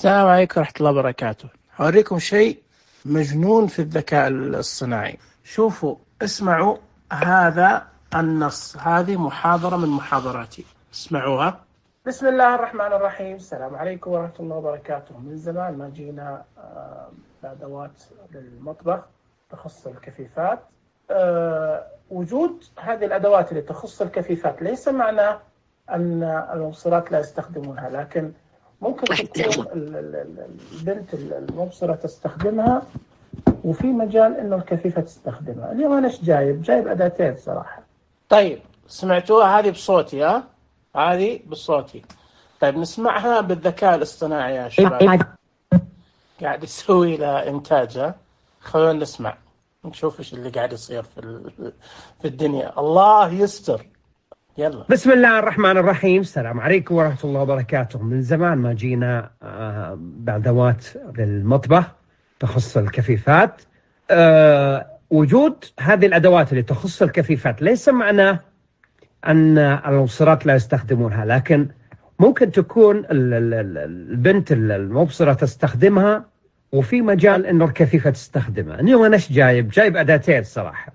السلام عليكم ورحمة الله وبركاته. هوريكم شيء مجنون في الذكاء الصناعي. شوفوا، اسمعوا هذا النص، هذه محاضرة من محاضراتي، اسمعوها. بسم الله الرحمن الرحيم. السلام عليكم ورحمة الله وبركاته. من زمان ما جينا بأدوات للمطبخ تخص الكفيفات. وجود هذه الأدوات اللي تخص الكفيفات ليس معناه أن المبصرات لا يستخدمونها، لكن ممكن تكون البنت المبصرة تستخدمها وفي مجال إنه الكفيفة تستخدمها. اليوم أنا جايب أداتين صراحة. طيب سمعتوها هذه بصوتي؟ هذه بصوتي. طيب نسمعها بالذكاء الاصطناعي يا شباب. قاعد يسوي لها إنتاج. خلونا نسمع نشوف إيش اللي قاعد يصير في الدنيا. الله يستر. يلا. بسم الله الرحمن الرحيم. السلام عليكم ورحمة الله وبركاته. من زمان ما جينا بأدوات للمطبخ تخص الكفيفات. وجود هذه الأدوات اللي تخص الكفيفات ليس معناه أن المبصرات لا يستخدمونها، لكن ممكن تكون البنت المبصرة تستخدمها وفي مجال إنه الكفيفة تستخدمها. اليوم أنا جايب أداتين صراحة.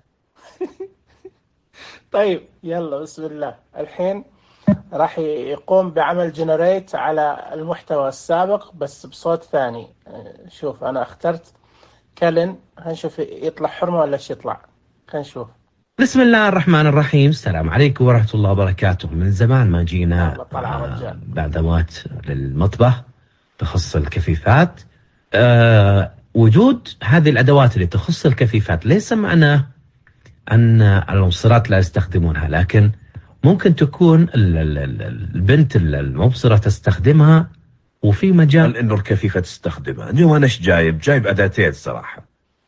طيب يلا بسم الله. الحين راح يقوم بعمل جنريت على المحتوى السابق بس بصوت ثاني. شوف أنا اخترت كلن، هنشوف يطلع حرمة ولا ايش يطلع. خلينا نشوف. بسم الله الرحمن الرحيم. السلام عليكم ورحمة الله وبركاته. من زمان ما جينا بأدوات للمطبخ تخص الكفيفات. وجود هذه الأدوات اللي تخص الكفيفات ليس معناه أن المبصرات لا يستخدمونها، لكن ممكن تكون البنت المبصرة تستخدمها وفي مجال إنه الكفيفة تستخدمها. اليوم أنا جايب أداتين صراحة.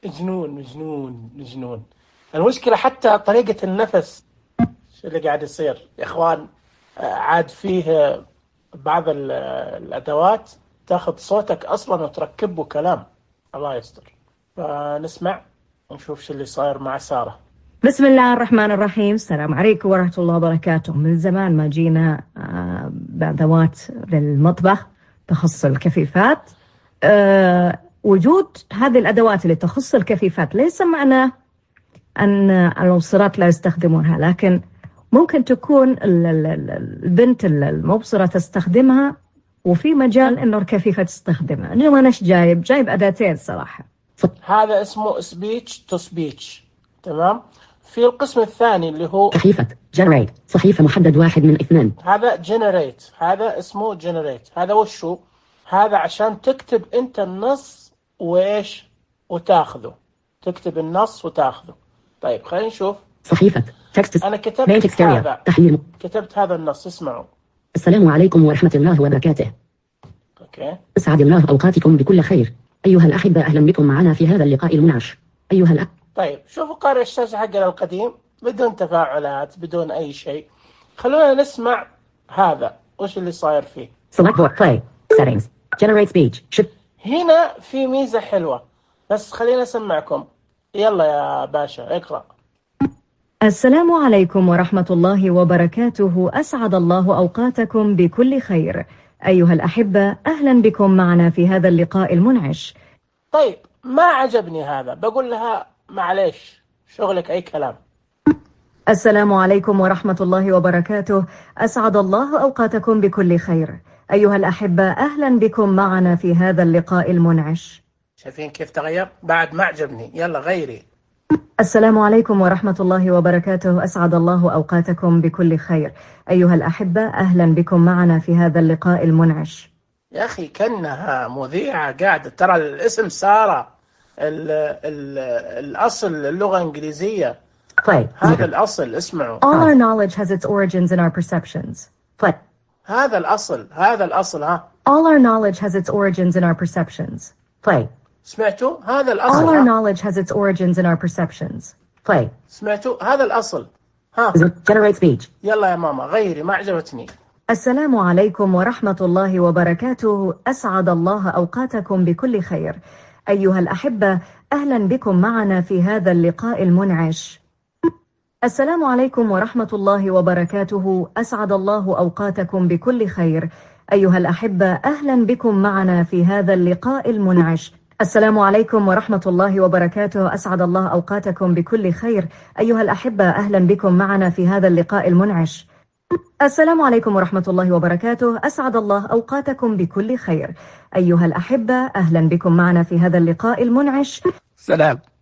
مجنون. المشكلة حتى طريقة النفس شو اللي قاعد يصير يا إخوان. عاد فيه بعض الأدوات تاخذ صوتك أصلا وتركبه كلام. الله يستر. فنسمع ونشوف شو اللي صاير مع سارة. بسم الله الرحمن الرحيم. السلام عليكم ورحمة الله وبركاته. من زمان ما جينا بأدوات للمطبخ تخص الكفيفات. وجود هذه الأدوات اللي تخص الكفيفات ليس معناه أن المبصرات لا يستخدمونها، لكن ممكن تكون البنت المبصرة تستخدمها وفي مجال إنه الكفيفة تستخدمها. اليوم أنا جايب أداتين صراحة. هذا اسمه سبيتش تو سبيتش، تمام. في القسم الثاني اللي هو صحيفة جنريت، صحيفة محدد 1 من 2. هذا جنريت، هذا اسمه جنريت. هذا وشو؟ هذا عشان تكتب انت النص وايش وتاخذه، تكتب النص وتاخذه. طيب خلينا نشوف. صحيفة تكست. انا كتبت هذا، تحليل. كتبت هذا النص. اسمعوا. السلام عليكم ورحمة الله وبركاته. اوكي. اسعد الله اوقاتكم بكل خير. ايها الاحبة، اهلا بكم معنا في هذا اللقاء المنعش. ايها طيب شوفوا قارئ الشاشة حقنا القديم بدون تفاعلات بدون أي شيء. خلونا نسمع هذا وش اللي صاير فيه. Select board play settings generate speech. هنا في ميزة حلوة بس خلينا أسمعكم. يلا يا باشا اقرأ. السلام عليكم ورحمة الله وبركاته. أسعد الله أوقاتكم بكل خير. أيها الأحبة، أهلا بكم معنا في هذا اللقاء المنعش. طيب ما عجبني هذا، بقول لها معليش شغلك أي كلام. السلام عليكم ورحمة الله وبركاته. أسعد الله أوقاتكم بكل خير. أيها الأحبة، أهلا بكم معنا في هذا اللقاء المنعش. شايفين كيف تغير؟ بعد ما عجبني. يلا غيري. السلام عليكم ورحمة الله وبركاته. أسعد الله أوقاتكم بكل خير. أيها الأحبة، أهلا بكم معنا في هذا اللقاء المنعش. يا أخي كأنها مذيعة قاعدة. ترى الاسم سارة، الأصل اللغة الإنجليزية. Play. هذا الأصل. اسمعوا. All our knowledge has its origins in our perceptions. Play. هذا الأصل ها. All our knowledge has its origins in our perceptions. Play. سمعتوا؟ هذا الأصل. All our knowledge has its origins in our perceptions. Play. سمعتوا؟ هذا الأصل. ها. Generate speech. يلا يا ماما غيري، ما عجبتني. السلام عليكم ورحمة الله وبركاته. أسعد الله أوقاتكم بكل خير. أيها الأحبة، أهلا بكم معنا في هذا اللقاء المنعش. السلام عليكم ورحمة الله وبركاته. أسعد الله أوقاتكم بكل خير. أيها الأحبة، أهلا بكم معنا في هذا اللقاء المنعش. السلام عليكم ورحمة الله وبركاته. أسعد الله أوقاتكم بكل خير. أيها الأحبة، أهلا بكم معنا في هذا اللقاء المنعش. السلام عليكم ورحمة الله وبركاته. أسعد الله أوقاتكم بكل خير. أيها الأحبة، أهلا بكم معنا في هذا اللقاء المنعش. سلام.